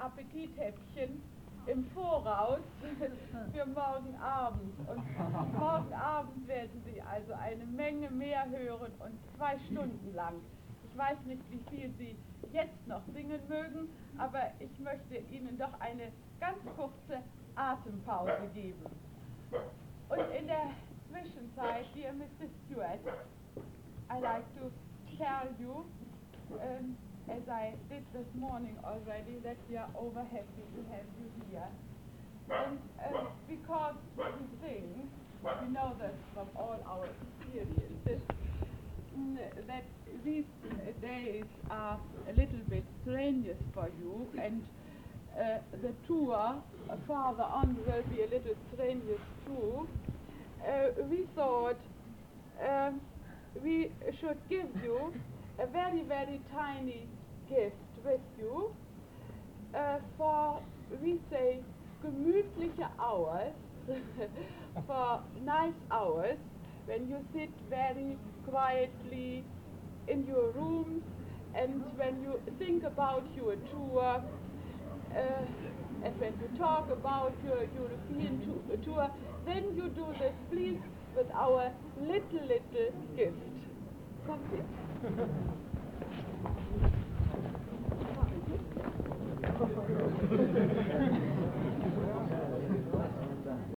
Appetithäppchen im Voraus für morgen Abend. Und morgen Abend werden Sie also eine Menge mehr hören und 2 Stunden lang. Ich weiß nicht, wie viel Sie jetzt noch singen mögen, aber ich möchte Ihnen doch eine ganz kurze Atempause geben. Und in der Zwischenzeit, dear Mr. Stewart, I like to tell you, as I did this morning already, that we are over happy to have you here. And because we sing, we know that from all our experiences, that these days are a little bit strenuous for you, and the tour farther on will be a little strenuous too. We thought we should give you a very, very tiny gift with you for, we say, gemütliche hours, for nice hours, when you sit very quietly in your rooms and when you think about your tour, and when you talk about your European tour, then you do this, please, with our little gift. Come here.